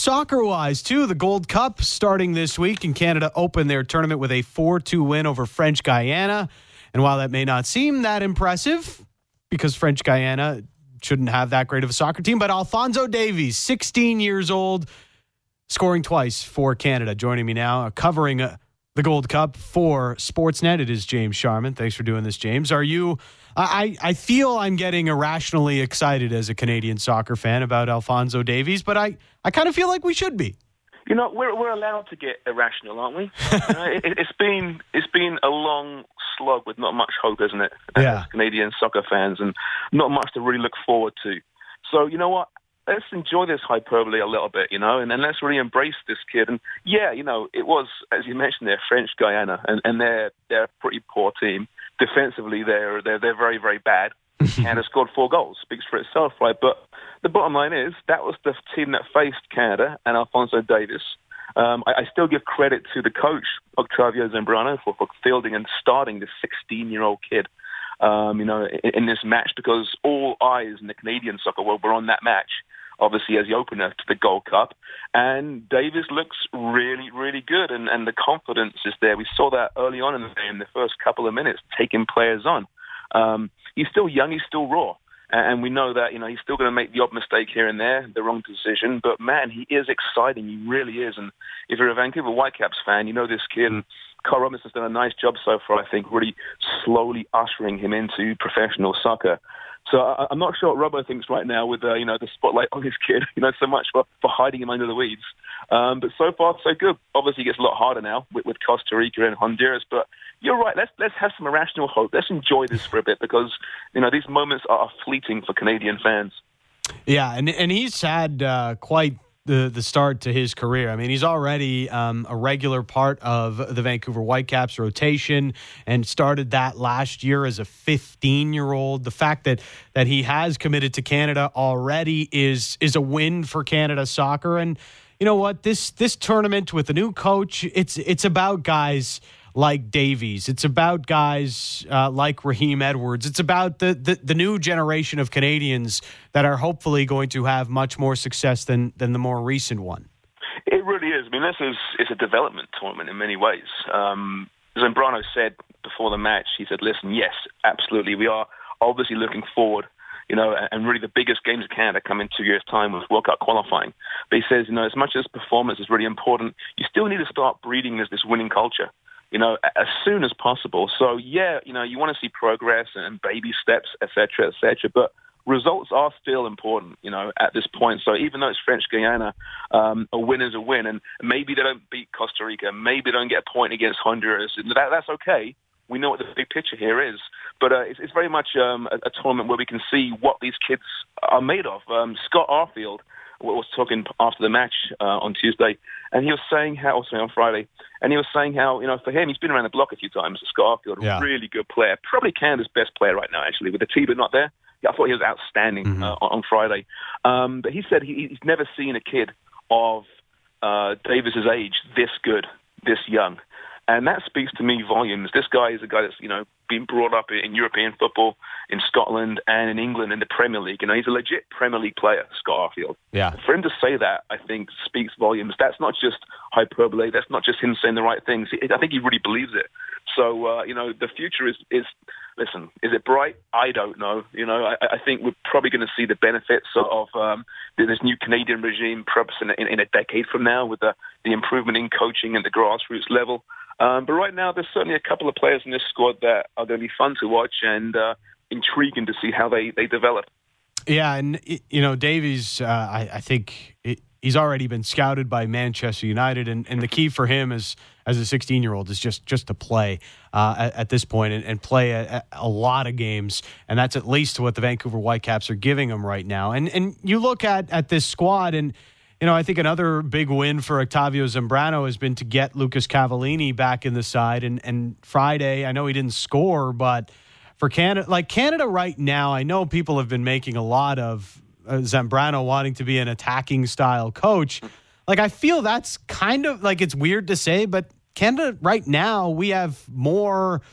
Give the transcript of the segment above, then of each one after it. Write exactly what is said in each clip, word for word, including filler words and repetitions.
soccer-wise, too, the Gold Cup starting this week, and Canada opened their tournament with a four two win over French Guiana. And while that may not seem that impressive, because French Guiana shouldn't have that great of a soccer team, but Alphonso Davies, sixteen years old, scoring twice for Canada. Joining me now, uh, covering uh, the Gold Cup for Sportsnet, it is James Sharman. Thanks for doing this, James. Are you... I, I feel I'm getting irrationally excited as a Canadian soccer fan about Alphonso Davies, but I, I kind of feel like we should be. You know, we're we're allowed to get irrational, aren't we? you know, it, it's been it's been a long slog with not much hope, isn't it? Yeah. As Canadian soccer fans, and not much to really look forward to. So you know what? Let's enjoy this hyperbole a little bit, you know, and then let's really embrace this kid. And yeah, you know, it was, as you mentioned, they're French Guiana, and, and they're they're a pretty poor team. Defensively, they're they're they're very very bad. Canada scored four goals, speaks for itself, right? But the bottom line is that was the team that faced Canada and Alphonso Davies. Um, I, I still give credit to the coach, Octavio Zambrano, for, for fielding and starting this sixteen-year-old kid. Um, you know, in, in this match, because all eyes in the Canadian soccer world were on that match, obviously as the opener to the Gold Cup. And Davies looks really, really good, and, and the confidence is there. We saw that early on in the game, the first couple of minutes, taking players on. Um, he's still young, he's still raw. And we know that, you know, he's still going to make the odd mistake here and there, the wrong decision. But, man, he is exciting. He really is. And if you're a Vancouver Whitecaps fan, you know this kid. And Carl Robinson's done a nice job so far, I think, really slowly ushering him into professional soccer. So I, I'm not sure what Robbo thinks right now with, uh, you know, the spotlight on his kid, you know, so much for, for hiding him under the weeds. Um, but so far, so good. Obviously, it gets a lot harder now with, with Costa Rica and Honduras. But you're right. Let's let's have some irrational hope. Let's enjoy this for a bit, because, you know, these moments are fleeting for Canadian fans. Yeah, and and he's had uh, quite the the start to his career. I mean, he's already um, a regular part of the Vancouver Whitecaps rotation, and started that last year as a fifteen-year-old. The fact that that he has committed to Canada already is is a win for Canada soccer. And you know what? This this tournament with a new coach, it's it's about guys like Davies. It's about guys uh, like Raheem Edwards. It's about the, the the new generation of Canadians that are hopefully going to have much more success than than the more recent one. It really is. I mean, this is is a development tournament in many ways. Um, Zambrano said before the match, he said, listen, yes, absolutely, we are obviously looking forward, you know, and really the biggest games of Canada come in two years' time with World Cup qualifying. But he says, you know, as much as performance is really important, you still need to start breeding this, this winning culture, you know, as soon as possible. So, yeah, you know, you want to see progress and baby steps, et cetera, et cetera. But results are still important, you know, at this point. So even though it's French Guiana, um, a win is a win. And maybe they don't beat Costa Rica. Maybe they don't get a point against Honduras. That, that's okay. We know what the big picture here is. But uh, it's, it's very much um, a, a tournament where we can see what these kids are made of. Um, Scott Arfield was talking after the match uh, on Tuesday, and he was saying how, also on Friday, and he was saying how, you know, for him, he's been around the block a few times. Scott Arfield, yeah. a really good player, probably Canada's best player right now, actually, with the T-Bit not there. Yeah, I thought he was outstanding mm-hmm. uh, on, on Friday. Um, but he said he, he's never seen a kid of uh, Davis's age this good, this young. And that speaks to me volumes. This guy is a guy that's, you know, been brought up in European football, in Scotland and in England in the Premier League. You know, he's a legit Premier League player, Scott Arfield. Yeah. For him to say that, I think, speaks volumes. That's not just hyperbole. That's not just him saying the right things. I think he really believes it. So, uh, you know, the future is, is, listen, is it bright? I don't know. You know, I, I think we're probably going to see the benefits of um, this new Canadian regime perhaps in, in, in a decade from now, with the, the improvement in coaching at the grassroots level. Um, but right now, there's certainly a couple of players in this squad that are going to be fun to watch and uh, intriguing to see how they, they develop. Yeah, and, you know, Davies, uh, I, I think it, he's already been scouted by Manchester United, and, and the key for him is, as a sixteen-year-old is just, just to play uh, at, at this point and, and play a, a lot of games, and that's at least what the Vancouver Whitecaps are giving him right now. And and you look at, at this squad, and you know, I think another big win for Octavio Zambrano has been to get Lucas Cavallini back in the side. And, and Friday, I know he didn't score, but for Canada, like Canada right now, I know people have been making a lot of uh, Zambrano wanting to be an attacking style coach. Like, I feel that's kind of like, it's weird to say, but Canada right now, we have more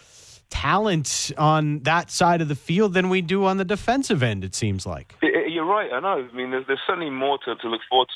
talent on that side of the field than we do on the defensive end, it seems like. You're right, I know. I mean, there's, there's certainly more to, to look forward to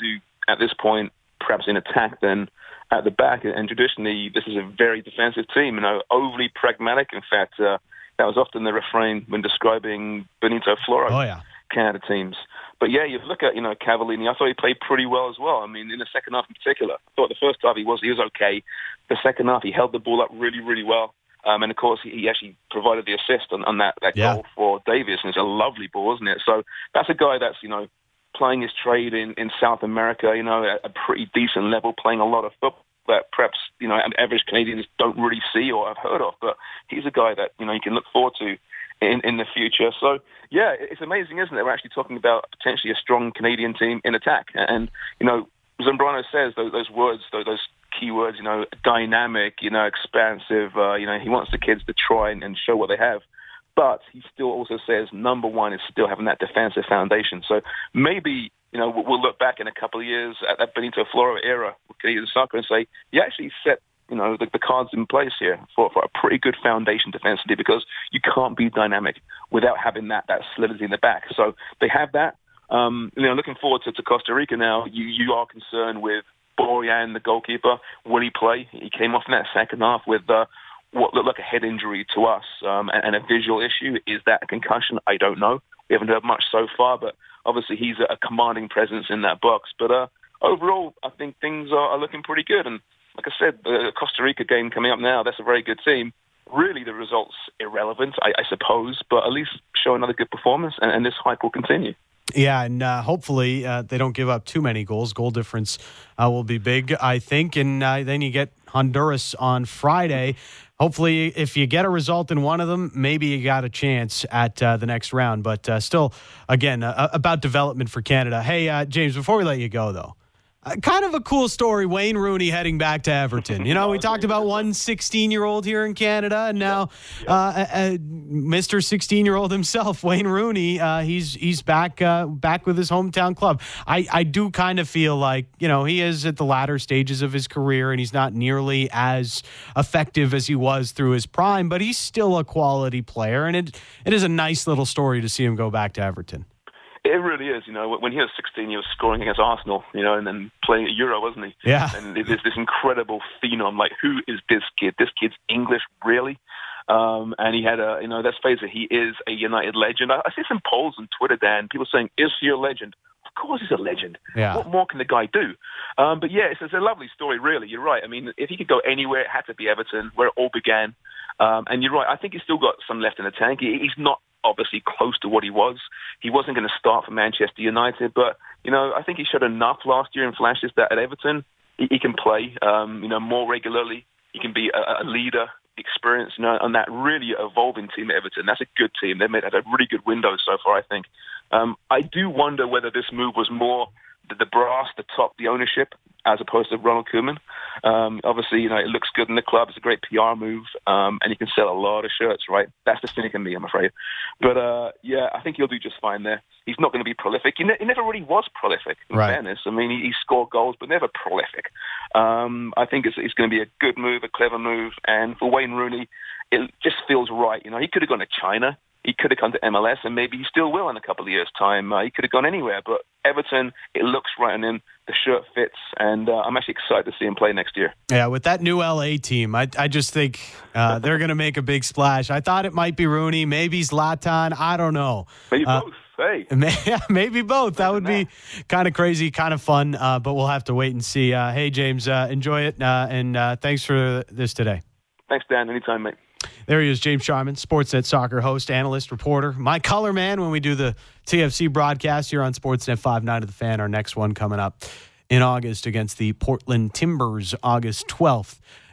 at this point, perhaps in attack than at the back. And traditionally, this is a very defensive team, you know, overly pragmatic. In fact, uh, that was often the refrain when describing Benito Floro oh, yeah. Canada teams. But yeah, you look at, you know, Cavallini, I thought he played pretty well as well. I mean, in the second half in particular, I thought the first half he was he was okay. The second half, he held the ball up really, really well. Um, and of course, he, he actually provided the assist on, on that, that yeah. goal for Davis, and it's a lovely ball, isn't it? So that's a guy that's, you know, playing his trade in, in South America, you know, at a pretty decent level, playing a lot of football that perhaps, you know, average Canadians don't really see or have heard of. But he's a guy that, you know, you can look forward to in, in the future. So, yeah, it's amazing, isn't it? We're actually talking about potentially a strong Canadian team in attack. And, you know, Zambrano says those, those words, those, those key words, you know, dynamic, you know, expansive, uh, you know, he wants the kids to try and, and show what they have. But he still also says number one is still having that defensive foundation. So maybe, you know, we'll look back in a couple of years at that Benito Floro era with Canadian soccer and say, you actually set, you know, the, the cards in place here for, for a pretty good foundation defensively, because you can't be dynamic without having that, that solidity in the back. So they have that. Um, you know, looking forward to, to Costa Rica now, you, you are concerned with Borjan, the goalkeeper. Will he play? He came off in that second half with uh, what looked like a head injury to us um, and, and a visual issue. Is that a concussion? I don't know. We haven't heard much so far, but obviously he's a commanding presence in that box. But uh, overall, I think things are, are looking pretty good. And like I said, the Costa Rica game coming up now, that's a very good team. Really, the results irrelevant, I, I suppose, but at least show another good performance, and, and this hype will continue. Yeah, and uh, hopefully uh, they don't give up too many goals. Goal difference uh, will be big, I think. And uh, then you get Honduras on Friday. Hopefully, if you get a result in one of them, maybe you got a chance at uh, the next round. But uh, still, again, uh, about development for Canada. Hey, uh, James, before we let you go, though, Uh, kind of a cool story, Wayne Rooney heading back to Everton. You know, we talked about one sixteen-year-old here in Canada, and now uh, uh, Mister sixteen-year-old himself, Wayne Rooney, uh, he's he's back uh, back with his hometown club. I, I do kind of feel like, you know, he is at the latter stages of his career, and he's not nearly as effective as he was through his prime, but he's still a quality player, and it it is a nice little story to see him go back to Everton. It really is, you know. When he was sixteen, he was scoring against Arsenal, you know, and then playing at Euro, wasn't he? Yeah. And there's this incredible phenom. Like, who is this kid? This kid's English, really? Um, and he had a, you know, let's face it, he is a United legend. I, I see some polls on Twitter, Dan, people saying, is he a legend? Of course he's a legend. Yeah. What more can the guy do? Um, but yeah, it's, it's a lovely story, really. You're right. I mean, if he could go anywhere, it had to be Everton, where it all began. Um, and you're right. I think he's still got some left in the tank. He, he's not obviously close to what he was. He wasn't going to start for Manchester United, but, you know, I think he showed enough last year in flashes that at Everton, he, he can play, um, you know, more regularly. He can be a, a leader, experience, you know, on that really evolving team at Everton. That's a good team. They've made, had a really good window so far, I think. Um, I do wonder whether this move was more the, the brass, the top, the ownership, as opposed to Ronald Koeman. Um, obviously, you know, it looks good in the club. It's a great P R move, um, and you can sell a lot of shirts, right? That's the cynic in me, I'm afraid. But, uh, yeah, I think he'll do just fine there. He's not going to be prolific. He, ne- he never really was prolific, in right. fairness. I mean, he, he scored goals, but never prolific. Um, I think it's, it's going to be a good move, a clever move, and for Wayne Rooney, it just feels right. You know, he could have gone to China. He could have come to M L S, and maybe he still will in a couple of years' time. Uh, he could have gone anywhere, but Everton, it looks right on him. The shirt fits, and uh, I'm actually excited to see him play next year. Yeah, with that new L A team, I, I just think uh, they're going to make a big splash. I thought it might be Rooney, maybe Zlatan. I don't know. Maybe uh, both. Hey. May, maybe both. That would be kind of crazy, kind of fun, uh, but we'll have to wait and see. Uh, hey, James, uh, enjoy it, uh, and uh, thanks for this today. Thanks, Dan. Anytime, mate. There he is, James Sharman, Sportsnet soccer host, analyst, reporter, my color man when we do the T F C broadcast here on Sportsnet five nine of the Fan. Our next one coming up in August against the Portland Timbers, August twelfth